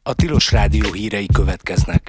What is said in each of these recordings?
A Tilos Rádió hírei következnek.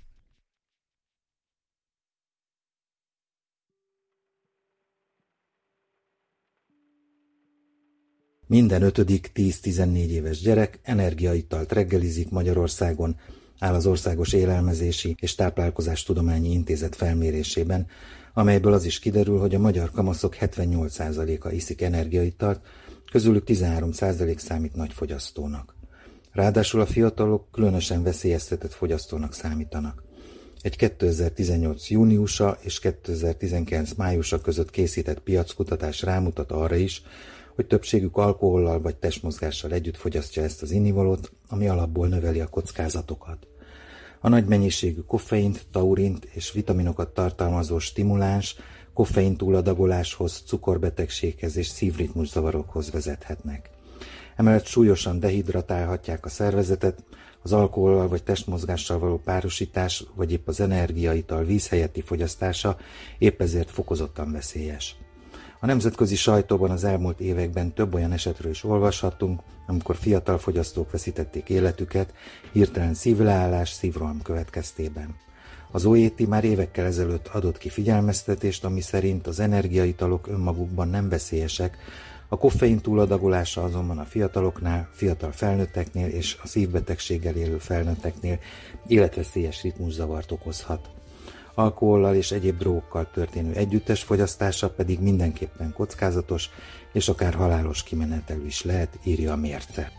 Minden 5. 10-14 éves gyerek energiaitalt reggelizik Magyarországon, áll az Országos Élelmezési és Táplálkozástudományi Intézet felmérésében, amelyből az is kiderül, hogy a magyar kamaszok 78%-a iszik energiaitalt, közülük 13% számít nagyfogyasztónak. Ráadásul a fiatalok különösen veszélyeztetett fogyasztónak számítanak. Egy 2018. júniusa és 2019. májusa között készített piackutatás rámutat arra is, hogy többségük alkohollal vagy testmozgással együtt fogyasztja ezt az innivalót, ami alapból növeli a kockázatokat. A nagy mennyiségű koffeint, taurint és vitaminokat tartalmazó stimuláns koffein túladagoláshoz, cukorbetegséghez és szívritmuszavarokhoz vezethetnek. Emellett súlyosan dehidratálhatják a szervezetet, az alkohollal vagy testmozgással való párosítás, vagy épp az energiaital víz helyetti fogyasztása épp ezért fokozottan veszélyes. A nemzetközi sajtóban az elmúlt években több olyan esetről is olvashattunk, amikor fiatal fogyasztók veszítették életüket hirtelen szívleállás, szívroham következtében. Az OET már évekkel ezelőtt adott ki figyelmeztetést, ami szerint az energiaitalok önmagukban nem veszélyesek, a koffein túladagolása azonban a fiataloknál, fiatal felnőtteknél és a szívbetegséggel élő felnőtteknél életveszélyes ritmuszavart okozhat. Alkohollal és egyéb drogokkal történő együttes fogyasztása pedig mindenképpen kockázatos és akár halálos kimenetelű is lehet, írja a Mérce.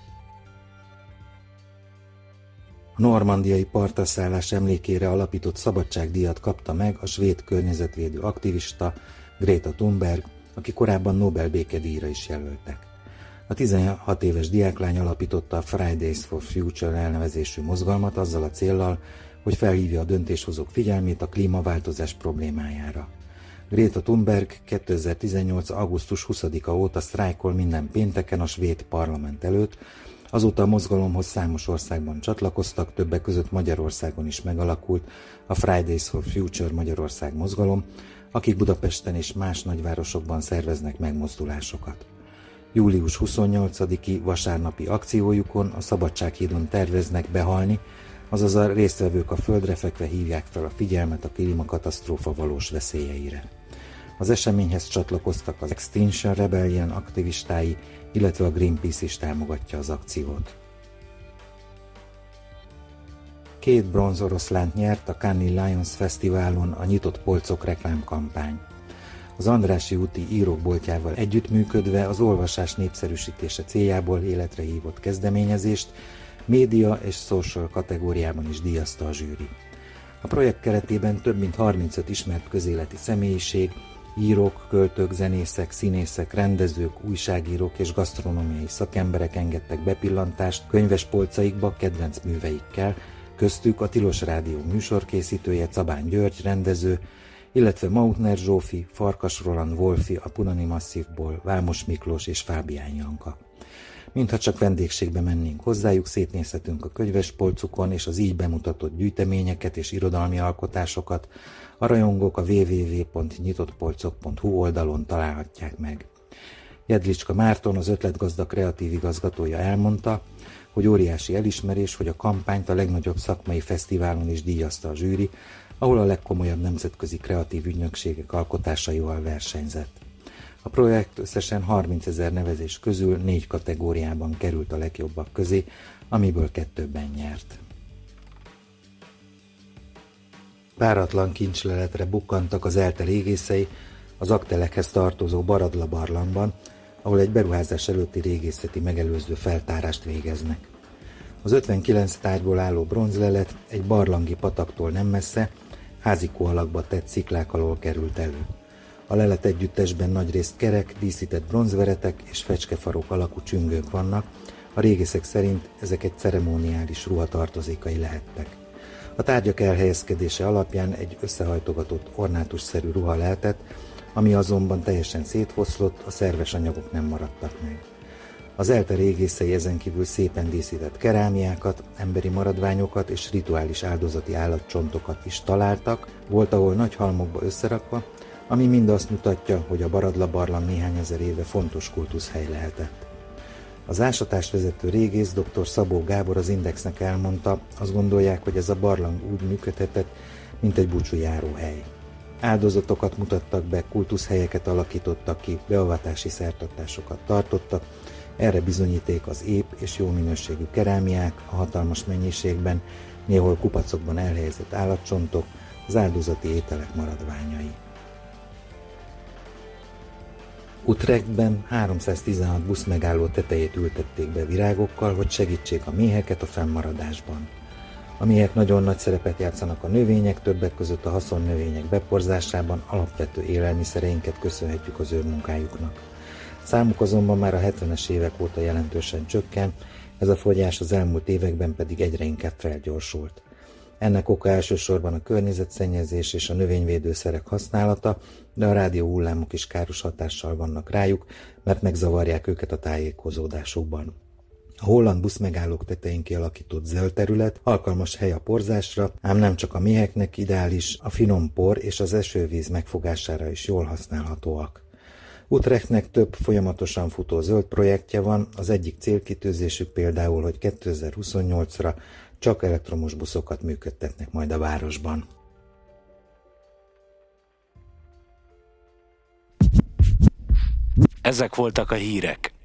A normandiai partraszállás emlékére alapított szabadságdíjat kapta meg a svéd környezetvédő aktivista Greta Thunberg, aki korábban Nobel békedíjra is jelöltek. A 16 éves diáklány alapította a Fridays for Future elnevezésű mozgalmat azzal a céllal, hogy felhívja a döntéshozók figyelmét a klímaváltozás problémájára. Greta Thunberg 2018. augusztus 20-a óta sztrájkol minden pénteken a svéd parlament előtt, azóta a mozgalomhoz számos országban csatlakoztak, többek között Magyarországon is megalakult a Fridays for Future Magyarország mozgalom, akik Budapesten és más nagyvárosokban szerveznek megmozdulásokat. Július 28-i vasárnapi akciójukon a Szabadsághídon terveznek behalni, azaz a résztvevők a földre fekve hívják fel a figyelmet a klímakatasztrófa valós veszélyeire. Az eseményhez csatlakoztak az Extinction Rebellion aktivistái, illetve a Greenpeace is támogatja az akciót. 2 bronz oroszlánt nyert a Cannes Lions Fesztiválon a nyitott polcok reklámkampány. Az Andrássy úti írók boltjával együttműködve az olvasás népszerűsítése céljából életre hívott kezdeményezést média és social kategóriában is díjazta a zsűri. A projekt keretében több mint 35 ismert közéleti személyiség, írók, költők, zenészek, színészek, rendezők, újságírók és gasztronómiai szakemberek engedtek bepillantást könyvespolcaikba kedvenc műveikkel, köztük a Tilos Rádió műsorkészítője Cabán György rendező, illetve Mautner Zsófi, Farkas Roland Wolfi a Punani Masszívból, Vámos Miklós és Fábián Janka. Mintha csak vendégségbe mennénk hozzájuk, szétnézhetünk a könyvespolcukon, és az így bemutatott gyűjteményeket és irodalmi alkotásokat a rajongók a www.nyitottpolcok.hu oldalon találhatják meg. Jedlicska Márton, az Ötletgazda kreatív igazgatója elmondta, hogy óriási elismerés, hogy a kampányt a legnagyobb szakmai fesztiválon is díjazta a zsűri, ahol a legkomolyabb nemzetközi kreatív ügynökségek alkotásaival versenyzett. A projekt összesen 30 000 nevezés közül 4 kategóriában került a legjobbak közé, amiből 2-ben nyert. Páratlan kincsleletre bukkantak az ELTE régészei az Aktelekhez tartozó Baradla barlangban, ahol egy beruházás előtti régészeti megelőző feltárást végeznek. Az 59 tárgyból álló bronzlelet egy barlangi pataktól nem messze, házikó alakba tett sziklák alól került elő. A lelet együttesben nagyrészt kerek, díszített bronzveretek és fecskefarok alakú csüngők vannak, a régészek szerint ezek egy ceremoniális ruha tartozékai lehettek. A tárgyak elhelyezkedése alapján egy összehajtogatott ornátusszerű ruha lehetett, ami azonban teljesen szétfoszlott, a szerves anyagok nem maradtak meg. Az ELTE régészei ezen kívül szépen díszített kerámiákat, emberi maradványokat és rituális áldozati állatcsontokat is találtak, volt ahol nagy halmokba összerakva, ami mind azt mutatja, hogy a Baradla barlang néhány ezer éve fontos kultuszhely lehetett. Az ásatást vezető régész dr. Szabó Gábor az Indexnek elmondta, azt gondolják, hogy ez a barlang úgy működhetett, mint egy búcsújáróhely. Áldozatokat mutattak be, kultuszhelyeket alakítottak ki, beavatási szertartásokat tartottak, erre bizonyíték az ép és jó minőségű kerámiák, a hatalmas mennyiségben, néhol kupacokban elhelyezett állatcsontok, az áldozati ételek maradványai. Utrechtben 316 buszmegálló tetejét ültették be virágokkal, hogy segítsék a méheket a fennmaradásban. A méhek nagyon nagy szerepet játszanak a növények, többek között a haszonnövények beporzásában, alapvető élelmiszereinket köszönhetjük az ő munkájuknak. Számuk azonban már a 70-es évek óta jelentősen csökken, ez a fogyás az elmúlt években pedig egyre inkább felgyorsult. Ennek oka elsősorban a környezetszennyezés és a növényvédőszerek használata, de a rádióhullámok is káros hatással vannak rájuk, mert megzavarják őket a tájékozódásukban. A holland buszmegállók tetején kialakított zöld terület alkalmas hely a porzásra, ám nem csak a méheknek ideális, a finom por és az esővíz megfogására is jól használhatóak. Utrechtnek több folyamatosan futó zöld projektje van, az egyik célkitűzésük például, hogy 2028-ra csak elektromos buszokat működtetnek majd a városban. Ezek voltak a hírek.